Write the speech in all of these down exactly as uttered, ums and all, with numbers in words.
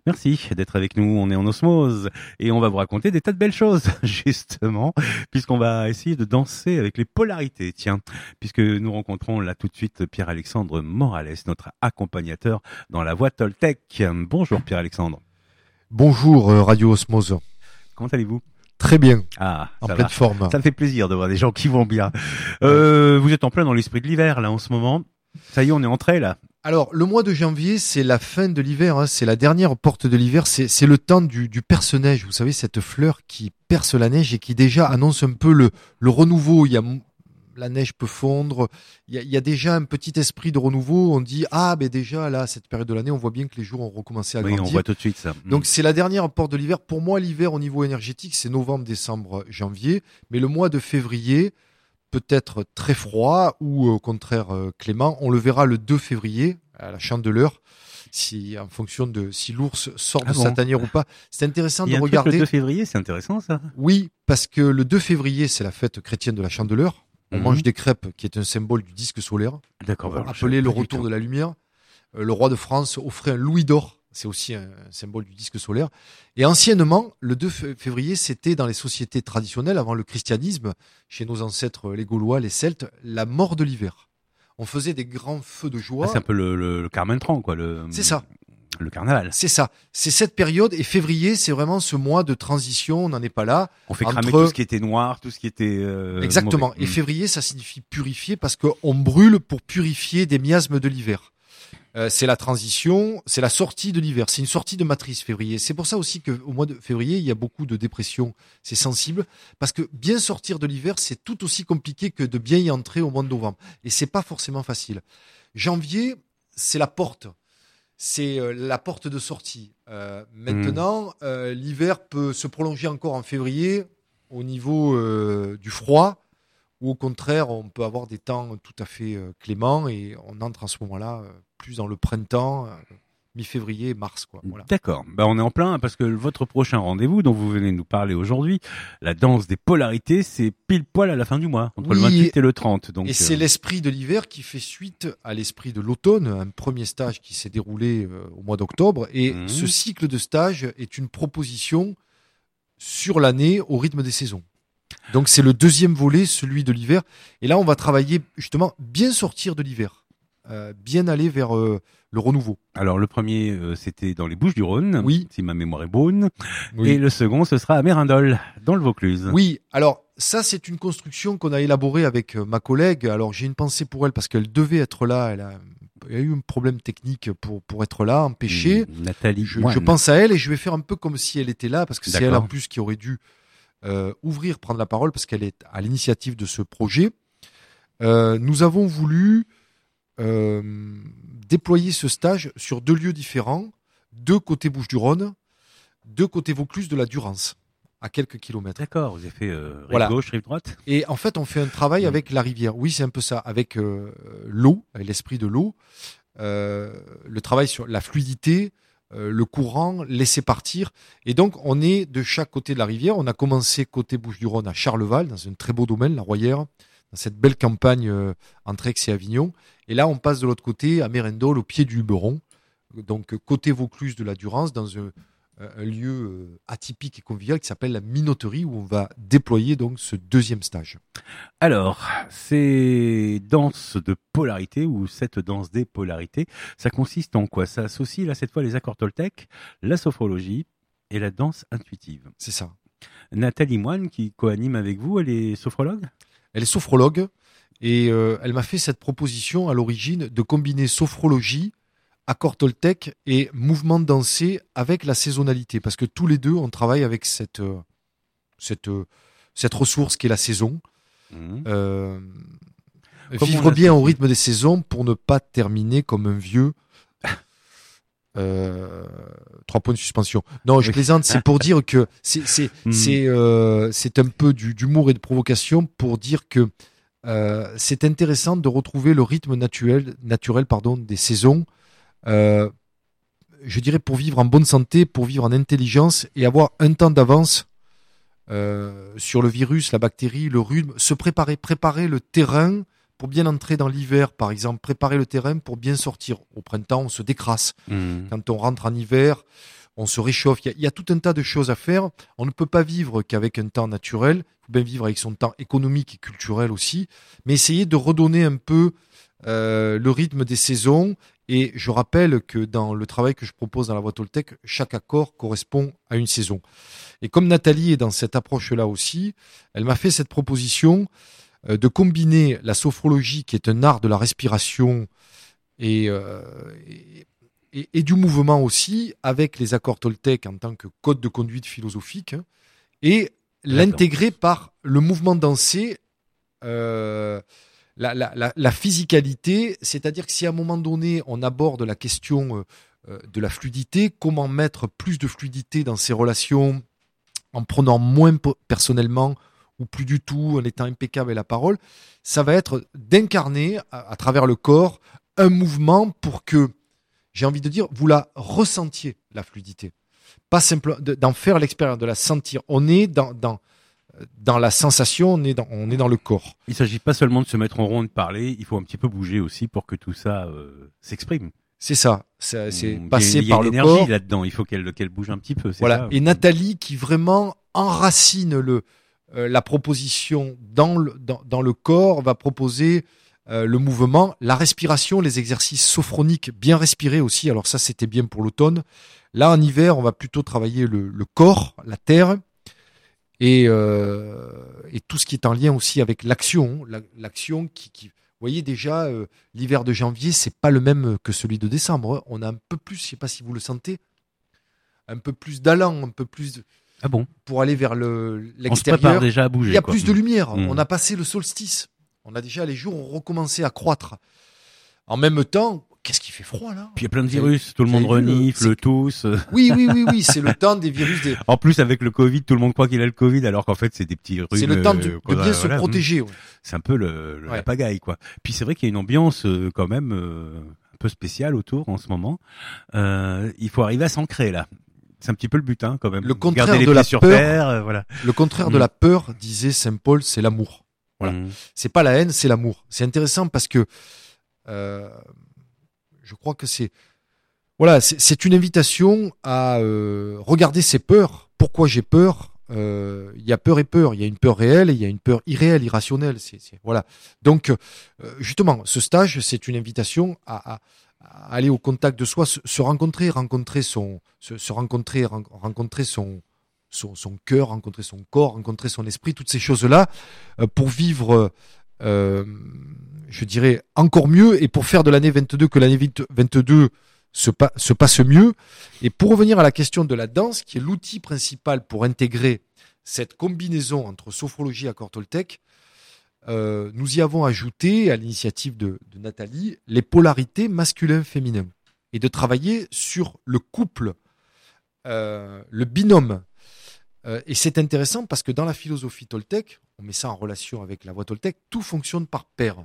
Merci d'être avec nous, on est en osmose et on va vous raconter des tas de belles choses, justement, puisqu'on va essayer de danser avec les polarités, tiens, puisque nous rencontrons là tout de suite Pierre-Alexandre Morales, notre accompagnateur dans la voie Toltec. Bonjour Pierre-Alexandre. Bonjour euh, Radio Osmose. Comment allez-vous ? Très bien, Ah, en ça pleine va. forme. Ça me fait plaisir de voir des gens qui vont bien. Euh, vous êtes en plein dans l'esprit de l'hiver là en ce moment. Ça y est, on est entré là. Alors, le mois de janvier, c'est la fin de l'hiver, hein, c'est la dernière porte de l'hiver, c'est, c'est le temps du, du perce-neige, vous savez, cette fleur qui perce la neige et qui déjà annonce un peu le, le renouveau. Il y a, la neige peut fondre, il y, a, il y a déjà un petit esprit de renouveau. On dit, ah, ben déjà, là, cette période de l'année, on voit bien que les jours ont recommencé à Oui, grandir. on voit tout de suite ça. Donc, c'est la dernière porte de l'hiver. Pour moi, l'hiver, au niveau énergétique, c'est novembre, décembre, janvier. Mais le mois de février peut être très froid ou au contraire euh, clément. On le verra le deux février à la Chandeleur, si en fonction de si l'ours sort de Ah bon sa tanière ou pas. C'est intéressant Il y a de un truc regarder. le deux février, c'est intéressant ça. Oui, parce que le deux février, c'est la fête chrétienne de la Chandeleur. On Mhm. mange des crêpes, qui est un symbole du disque solaire, D'accord, voilà, je appelé savais le pas du retour tout. de la lumière. Euh, le roi de France offrait un louis d'or. C'est aussi un symbole du disque solaire. Et anciennement, le deux février, c'était dans les sociétés traditionnelles, avant le christianisme, chez nos ancêtres les Gaulois, les Celtes, la mort de l'hiver. On faisait des grands feux de joie. Ah, c'est un peu le, le, le Carmentran, quoi. Le, C'est ça. Le carnaval. C'est ça. C'est cette période. Et février, c'est vraiment ce mois de transition. On n'en est pas là. On fait Entre- cramer tout ce qui était noir, tout ce qui était euh, Exactement. mauvais. Et Mm. février, ça signifie purifier parce qu'on brûle pour purifier des miasmes de l'hiver. Euh, c'est la transition, c'est la sortie de l'hiver. C'est une sortie de matrice, février. C'est pour ça aussi qu'au mois de février, il y a beaucoup de dépression. C'est sensible parce que bien sortir de l'hiver, c'est tout aussi compliqué que de bien y entrer au mois de novembre. Et c'est pas forcément facile. Janvier, c'est la porte. C'est euh, la porte de sortie. Euh, maintenant, euh, l'hiver peut se prolonger encore en février au niveau euh, du froid, ou au contraire, on peut avoir des temps tout à fait euh, cléments et on entre à ce moment-là euh, plus dans le printemps, euh, mi-février, mars, quoi. Voilà. D'accord. Bah, on est en plein parce que votre prochain rendez-vous dont vous venez nous parler aujourd'hui, la danse des polarités, c'est pile poil à la fin du mois, entre Oui, le vingt-huit et le trente. Donc, Et c'est euh, l'esprit de l'hiver qui fait suite à l'esprit de l'automne, un premier stage qui s'est déroulé euh, au mois d'octobre. Et Mhm. ce cycle de stage est une proposition sur l'année au rythme des saisons. Donc c'est le deuxième volet, celui de l'hiver. Et là, on va travailler justement bien sortir de l'hiver, euh, bien aller vers euh, le renouveau. alors le premier, euh, c'était dans les Bouches-du-Rhône, Oui. si ma mémoire est bonne, Oui. et le second, ce sera à Mérindol, dans le Vaucluse. Oui, alors ça c'est une construction qu'on a élaborée avec euh, ma collègue. Alors j'ai une pensée pour elle parce qu'elle devait être là. Elle a, elle a eu un problème technique pour pour être là, empêchée. Mmh, Nathalie Je, Moine. je pense à elle et je vais faire un peu comme si elle était là parce que c'est elle D'accord. en plus qui aurait dû euh, ouvrir, prendre la parole parce qu'elle est à l'initiative de ce projet. Euh, nous avons voulu euh, déployer ce stage sur deux lieux différents, deux côtés Bouches-du-Rhône, deux côtés Vaucluse de la Durance, à quelques kilomètres. D'accord, vous avez fait euh, rive Voilà. gauche, rive droite. Et en fait, on fait un travail Mmh. avec la rivière. Oui, c'est un peu ça, avec euh, l'eau, avec l'esprit de l'eau, euh, le travail sur la fluidité, euh, le courant, laisser partir. Et donc, on est de chaque côté de la rivière. On a commencé côté Bouches-du-Rhône à Charleval, dans un très beau domaine, la Royère, dans cette belle campagne euh, entre Aix et Avignon. Et là, on passe de l'autre côté à Mérindol, au pied du Luberon. Donc, côté Vaucluse de la Durance, dans un, un lieu euh, atypique et convivial qui s'appelle la Minoterie, où on va déployer donc ce deuxième stage. Alors, ces danses de polarité ou cette danse des polarités, ça consiste en quoi? Ça associe là cette fois les accords Toltec, la sophrologie et la danse intuitive. C'est ça. Nathalie Moine, qui co-anime avec vous, elle est sophrologue? Elle est sophrologue et euh, elle m'a fait cette proposition à l'origine de combiner sophrologie, accord Toltec et mouvement dansé avec la saisonnalité. Parce que tous les deux, on travaille avec cette, euh, cette, euh, cette ressource qui est la saison. Mmh. Euh, Comment vivre on bien au l'associe rythme des saisons pour ne pas terminer comme un vieux. Euh, trois points de suspension. Non, je Oui. plaisante. C'est pour dire que c'est c'est Mm. c'est euh, c'est un peu du d'humour et de provocation pour dire que euh, c'est intéressant de retrouver le rythme naturel naturel pardon des saisons. Euh, je dirais pour vivre en bonne santé, pour vivre en intelligence et avoir un temps d'avance euh, sur le virus, la bactérie, le rhume, se préparer, préparer le terrain pour bien entrer dans l'hiver, par exemple, préparer le terrain pour bien sortir. Au printemps, on se décrasse. Mmh. Quand on rentre en hiver, on se réchauffe. Il y, a, il y a tout un tas de choses à faire. On ne peut pas vivre qu'avec un temps naturel. Il faut bien vivre avec son temps économique et culturel aussi. Mais essayer de redonner un peu euh, le rythme des saisons. Et je rappelle que dans le travail que je propose dans la boîte Toltec, chaque accord correspond à une saison. Et comme Nathalie est dans cette approche-là aussi, elle m'a fait cette proposition euh, de combiner la sophrologie, qui est un art de la respiration et, euh, et Et, et du mouvement aussi, avec les accords Toltec en tant que code de conduite philosophique, hein, et l'intégrer par le mouvement dansé, euh, la, la, la, la physicalité, c'est-à-dire que si à un moment donné on aborde la question euh, de la fluidité, comment mettre plus de fluidité dans ces relations en prenant moins personnellement ou plus du tout, en étant impeccable avec la parole, ça va être d'incarner à, à travers le corps un mouvement pour que, j'ai envie de dire, vous la ressentiez, la fluidité. Pas simplement d'en faire l'expérience, de la sentir. On est dans, dans, dans la sensation, on est dans, on est dans le corps. Il s'agit pas seulement de se mettre en rond et de parler, il faut un petit peu bouger aussi pour que tout ça euh, s'exprime. C'est ça, c'est, c'est Mmh, passer il y a par une le énergie corps. là-dedans, il faut qu'elle, qu'elle bouge un petit peu. C'est Voilà. ça. Et Nathalie qui vraiment enracine le, euh, la proposition dans le, dans, dans le corps, va proposer Euh, le mouvement, la respiration, les exercices sophroniques, bien respirer aussi. Alors ça, c'était bien pour l'automne. Là, en hiver, on va plutôt travailler le, le corps, la terre, et, euh, et tout ce qui est en lien aussi avec l'action. La, l'action qui, qui, vous voyez déjà, euh, l'hiver de janvier, c'est pas le même que celui de décembre. On a un peu plus, je sais pas si vous le sentez, un peu plus d'allant, un peu plus de, Ah bon? pour aller vers le, l'extérieur. On se prépare déjà à bouger. Il y a quoi. plus de lumière. Mmh. On a passé le solstice. On a déjà, les jours ont recommencé à croître. En même temps, qu'est-ce qui fait froid là? Puis il y a plein de virus, tout le Vous monde avez vu, renifle, c'est- tous. Oui, oui, oui, oui, c'est le temps des virus. Des... En plus, avec le Covid, tout le monde croit qu'il a le Covid, alors qu'en fait, c'est des petits rhumes. C'est le temps de, euh, de qu'on a- bien se voilà. protéger. Ouais. C'est un peu le, le- Ouais. la pagaille, quoi. Puis c'est vrai qu'il y a une ambiance euh, quand même euh, un peu spéciale autour en ce moment. Euh, il faut arriver à s'ancrer là. C'est un petit peu le but, hein, quand même. Le contraire Garder les de la pieds sur peur. terre, euh, voilà. Le contraire Mm. de la peur, disait Saint Paul, c'est l'amour. Voilà. Mm. C'est pas la haine, c'est l'amour. C'est intéressant parce que euh, je crois que c'est voilà, c'est, c'est une invitation à euh, regarder ses peurs. Pourquoi j'ai peur? Euh, Il y a peur et peur. Il y a une peur réelle et il y a une peur irréelle, irrationnelle. C'est, c'est voilà. Donc euh, justement, ce stage, c'est une invitation à, à, à aller au contact de soi, se, se rencontrer, rencontrer son, se, se rencontrer, ren- rencontrer son son, son cœur, rencontrer son corps, rencontrer son esprit, toutes ces choses-là, euh, pour vivre, euh, je dirais, encore mieux, et pour faire de l'année vingt-deux que l'année vingt-deux se, pa- se passe mieux. Et pour revenir à la question de la danse, qui est l'outil principal pour intégrer cette combinaison entre sophrologie et accord Toltec, euh, nous y avons ajouté, à l'initiative de, de Nathalie, les polarités masculin-féminin, et de travailler sur le couple, euh, le binôme. Euh, et c'est intéressant parce que dans la philosophie Toltec, on met ça en relation avec la voie Toltec, tout fonctionne par paire.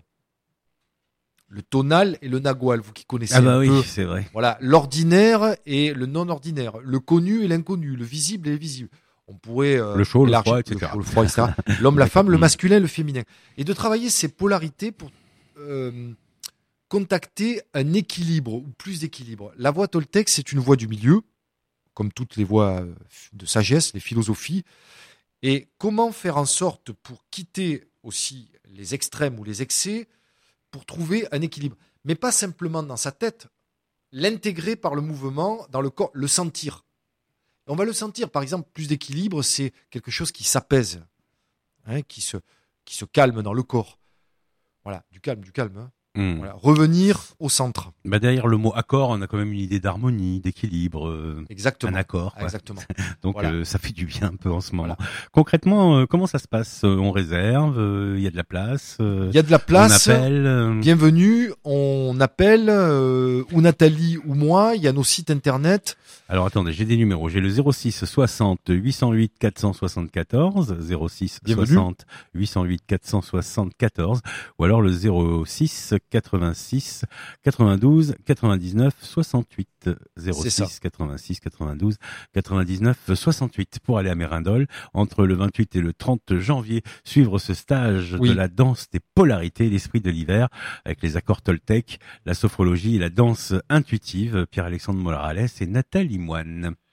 Le tonal et le nagual, vous qui connaissez Ah bah un oui, peu. c'est vrai. Voilà, l'ordinaire et le non-ordinaire, le connu et l'inconnu, le visible et l'invisible. On pourrait euh, Le chaud, le élargir- froid, et cetera. le chaud, le froid, et cetera. L'homme, la femme, le Mm. masculin, le féminin. Et de travailler ces polarités pour euh, contacter un équilibre ou plus d'équilibre. La voie Toltec, c'est une voie du milieu, comme toutes les voies de sagesse, les philosophies. Et comment faire en sorte pour quitter aussi les extrêmes ou les excès pour trouver un équilibre, mais pas simplement dans sa tête, l'intégrer par le mouvement dans le corps, le sentir. On va le sentir, par exemple, plus d'équilibre, c'est quelque chose qui s'apaise, hein, qui se, qui se calme dans le corps. Voilà, du calme, du calme. Hein. Mm. Voilà, revenir au centre. Bah derrière le mot accord, on a quand même une idée d'harmonie, d'équilibre, euh, Exactement. un accord. quoi. Exactement. Donc Voilà. euh, ça fait du bien un peu en ce moment. Voilà. Concrètement, euh, comment ça se passe? Euh, On réserve, euh, il y a de la place, euh, Il y a de la place. on appelle. euh, Bienvenue, on appelle euh, ou Nathalie ou moi, il y a nos sites internet. Alors attendez, j'ai des numéros. J'ai le zéro six soixante huit cent huit quatre cent soixante-quatorze, zéro six Bienvenue. soixante huit cent huit quatre cent soixante-quatorze, ou alors le zéro six quatre-vingt-six quatre-vingt-douze quatre-vingt-dix-neuf soixante-huit, zéro C'est ça. six quatre-vingt-six quatre-vingt-douze quatre-vingt-dix-neuf soixante-huit pour aller à Mérindol entre le vingt-huit et le trente janvier, suivre ce stage Oui. de la danse des polarités, l'esprit de l'hiver, avec les accords Toltec, la sophrologie et la danse intuitive, Pierre-Alexandre Morales et Nathalie Moine.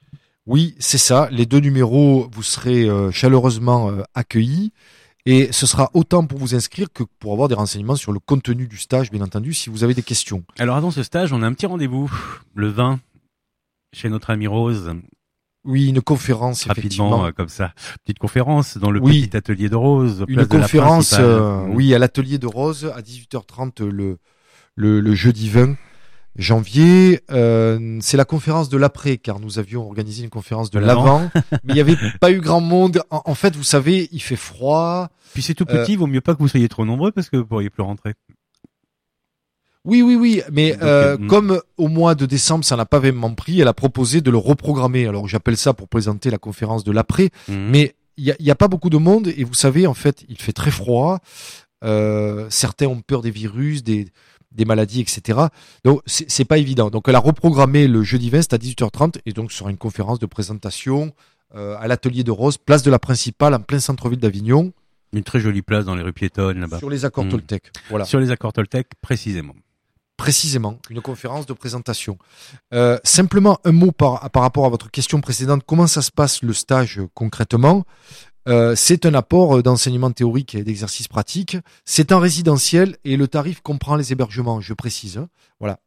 Oui, c'est ça. Les deux numéros, vous serez euh, chaleureusement euh, accueillis. Et ce sera autant pour vous inscrire que pour avoir des renseignements sur le contenu du stage, bien entendu, si vous avez des questions. Alors avant ce stage, on a un petit rendez-vous, le vingt, chez notre amie Rose. Oui, une conférence, Rapidement, effectivement. euh, comme ça. Petite conférence dans le Oui. petit atelier de Rose. Une place de la conférence, Principale. euh, oui, à l'atelier de Rose, à dix-huit heures trente le, le, le jeudi vingt janvier. Euh, c'est la conférence de l'après, car nous avions organisé une conférence de De l'avant. l'avant, mais il n'y avait pas eu grand monde. En, en fait, vous savez, il fait froid. Puis c'est tout petit, Euh, vaut mieux pas que vous soyez trop nombreux parce que vous pourriez plus rentrer. Oui, oui, oui, mais Donc, euh, euh, comme au mois de décembre, ça n'a pas vraiment pris, elle a proposé de le reprogrammer. Alors, j'appelle ça pour présenter la conférence de l'après, Mhm. mais il y a, il y a pas beaucoup de monde, et vous savez, en fait, il fait très froid. Euh, certains ont peur des virus, des, des maladies, et cetera. Donc, c'est c'est pas évident. Donc, elle a reprogrammé le jeudi vingt, c'est à dix-huit heures trente, et donc, ce sera une conférence de présentation euh, à l'atelier de Rose, place de la Principale, en plein centre-ville d'Avignon, Une très jolie place dans les rues piétonnes là-bas. sur les accords Mhm. Toltec. Voilà. Sur les accords Toltec, précisément. Précisément, une conférence de présentation. Euh, simplement un mot par, par rapport à votre question précédente. Comment ça se passe le stage euh, concrètement? Euh, c'est un apport euh, d'enseignement théorique et d'exercice pratique. C'est en résidentiel et le tarif comprend les hébergements, je précise. hein. Voilà.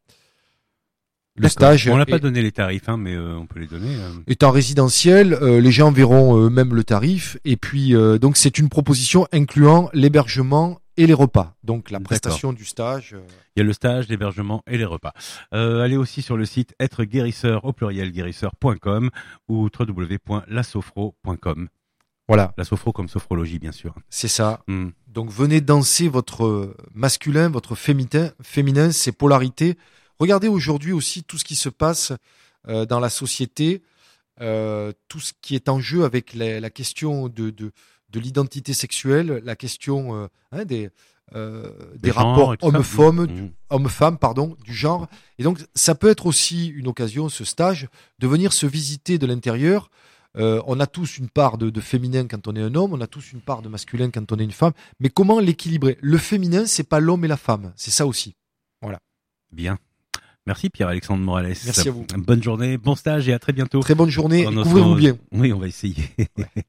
Le D'accord. stage On n'a est, pas donné les tarifs, hein, mais euh, on peut les donner. euh. est en résidentiel. Euh, les gens verront euh, même le tarif. Et puis, euh, donc, c'est une proposition incluant l'hébergement et les repas. Donc, la D'accord. prestation du stage. euh, Il y a le stage, l'hébergement et les repas. Euh, allez aussi sur le site être guérisseur au pluriel guérisseur point com ou w w w point la sophro point com. voilà, La sophro comme sophrologie, bien sûr. c'est ça. Hmm. Donc venez danser votre masculin, votre féminin, féminin, ses polarités. Regardez aujourd'hui aussi tout ce qui se passe euh, dans la société, euh, tout ce qui est en jeu avec la, la question de, de, de l'identité sexuelle, la question euh, hein, des, euh, des Le genre rapports et tout ça. hommes-femmes, Hmm. du- homme-femme, pardon, du genre. Et donc ça peut être aussi une occasion, ce stage, de venir se visiter de l'intérieur. Euh, on a tous une part de, de féminin quand on est un homme, on a tous une part de masculin quand on est une femme. Mais comment l'équilibrer? Le féminin, c'est pas l'homme et la femme, c'est ça aussi. Bien. Merci Pierre-Alexandre Morales. Merci à vous. Bonne journée, bon stage et à très bientôt. Très bonne journée, Dans et notre- couvrez-vous bien. Oui, on va essayer.